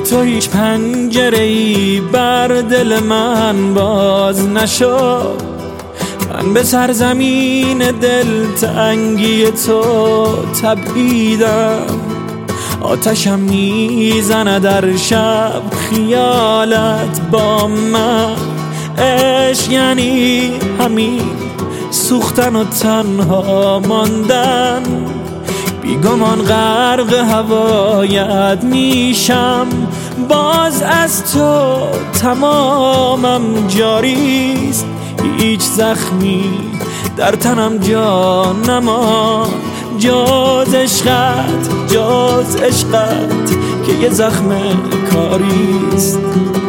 تو هیچ پنجره‌ای بر دل من باز نشد. من به سرزمین دلتنگی تو تپیدم، آتشم میزنه در شب خیالت با من. عشق یعنی همین سوختن و تنها ماندن، بیگمان غرق هوایت میشم. باز از تو تمامم جاریست، هیچ زخمی در تنم جا نمان جز عشقت، جز عشقت که یه زخم کاریست.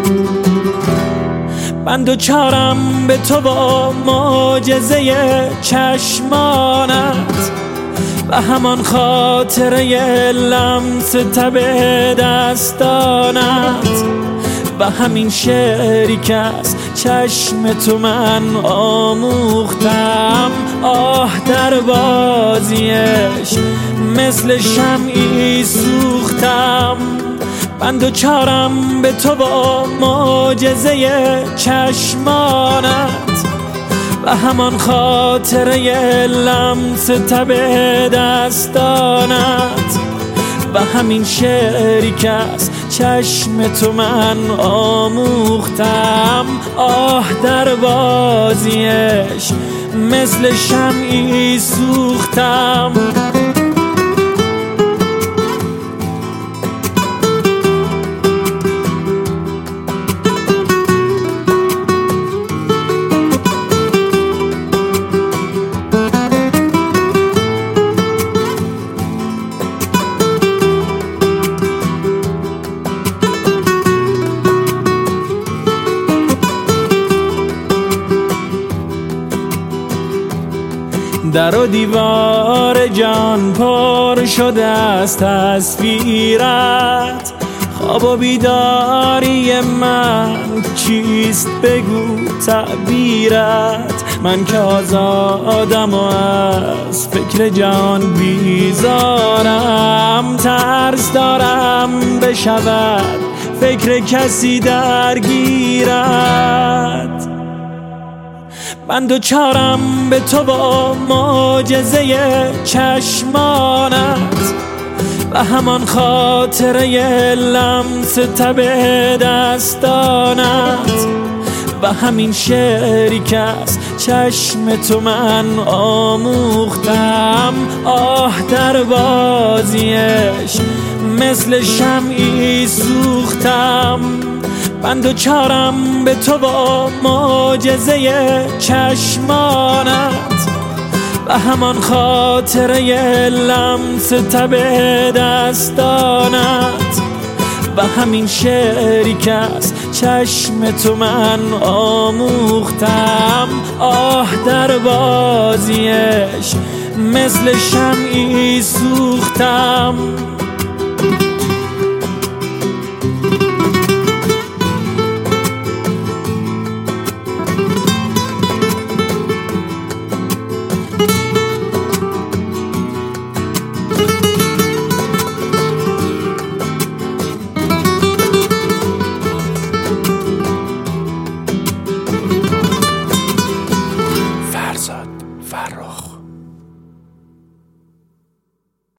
من دوچارم به تو با معجزه چشمانت و همان خاطره لمس تب دستانت و همین شعری که از چشم تو من آموختم. آه در بازیش مثل شمعی سوختم. من دوچارم به تو با معجزه چشمانت و همان خاطره لمس تب دستانت و همین شعری که از چشم تو من آموختم. آه در بازیش مثل شمعی سوختم. در و دیوار جان پر شده از تصویرت، خواب و بیداری من چیست بگو تعبیرت. من که آزادم و از فکر جان بیزارم، ترس دارم بشود فکر کسی درگیرت. من دوچارم به تو با معجزه چشمانت و همان خاطره لمس تب دستانت و همین شعری که از چشم تو من آموختم. آه در بازیش مثل شمعی سوختم. من دوچارم به تو با معجزه چشمانت و همان خاطره لمس تب دستانت و همین شعری که از چشم تو من آموختم. آه در بازیش مثل شمعی سوختم. فرزاد فرخ.